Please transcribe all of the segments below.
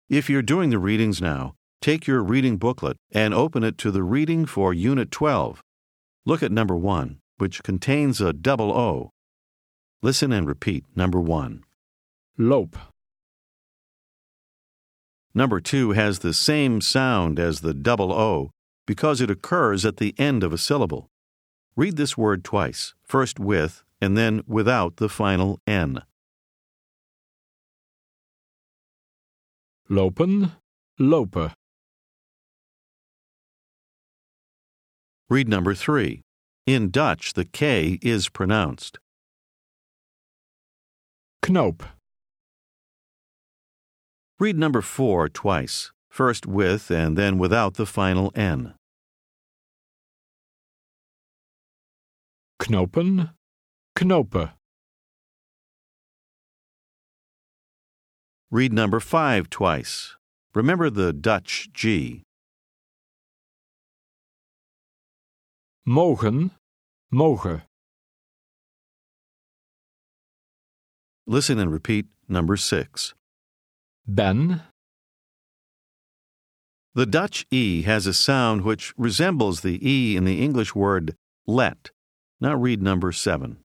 If you're doing the readings now, take your reading booklet and open it to the reading for Unit 12. Look at number 1, which contains a double O. Listen and repeat number 1. Loop. Number 2 has the same sound as the double O because it occurs at the end of a syllable. Read this word twice, first with and then without the final N. Lopen, lopen. Read number 3. In Dutch, the K is pronounced. Knoop. Read number 4 twice, first with and then without the final N. Knopen, knopen. Read number 5 twice. Remember the Dutch G. Mogen, mogen. Listen and repeat number 6. Ben, The Dutch E has a sound which resembles the E in the English word let. Now read number 7.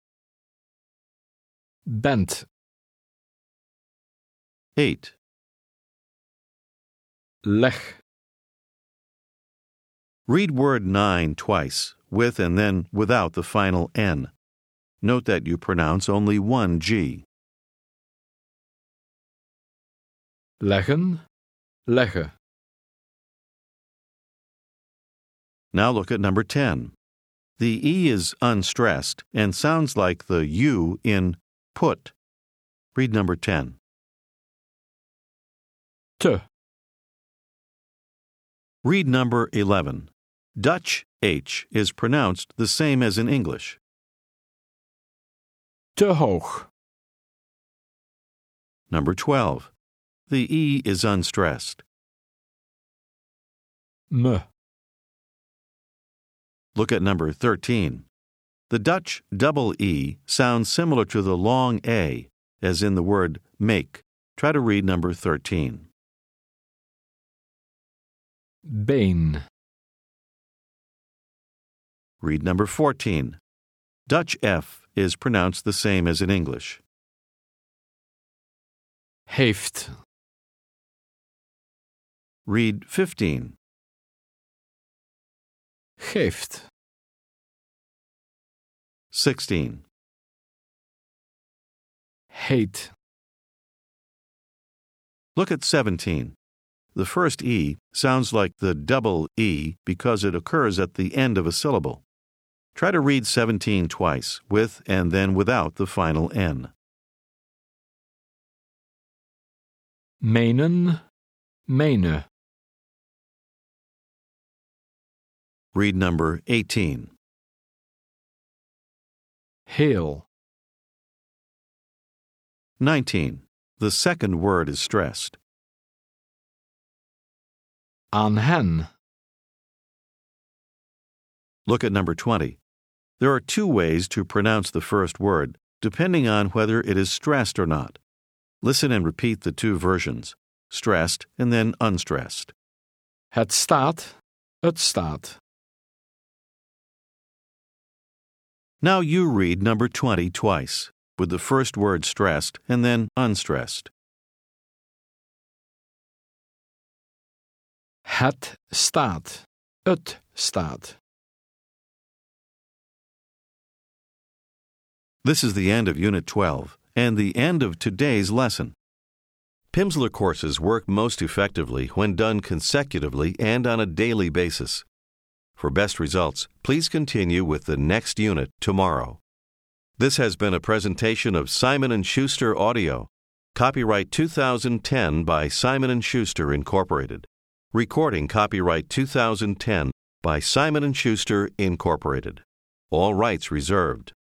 bent. 8. Leg. Read word 9 twice, with and then without the final N. Note that you pronounce only one G. Leggen, leggen. Now look at number 10. The E is unstressed and sounds like the U in put. Read number 10. Te, Read number 11. Dutch H is pronounced the same as in English. te hoog. Number 12. The E is unstressed. Me, Look at number 13. The Dutch double E sounds similar to the long A, as in the word make. Try to read number 13. been. Read number 14. Dutch F is pronounced the same as in English. Heeft. Read 15. Geeft. 16. Heet. Look at 17. The first E sounds like the double E because it occurs at the end of a syllable. Try to read 17 twice, with and then without the final N. Menen, mene. Read number 18. Heel. 19. The second word is stressed. Aan hen. Look at number 20. There are two ways to pronounce the first word, depending on whether it is stressed or not. Listen and repeat the two versions, stressed and then unstressed. Het staat, het staat. Now you read number 20 twice, with the first word stressed and then unstressed. Het staat, het staat. This is the end of Unit 12 and the end of today's lesson. Pimsleur courses work most effectively when done consecutively and on a daily basis. For best results, please continue with the next unit tomorrow. This has been a presentation of Simon & Schuster Audio. Copyright 2010 by Simon & Schuster, Incorporated. Recording copyright 2010 by Simon & Schuster, Incorporated. All rights reserved.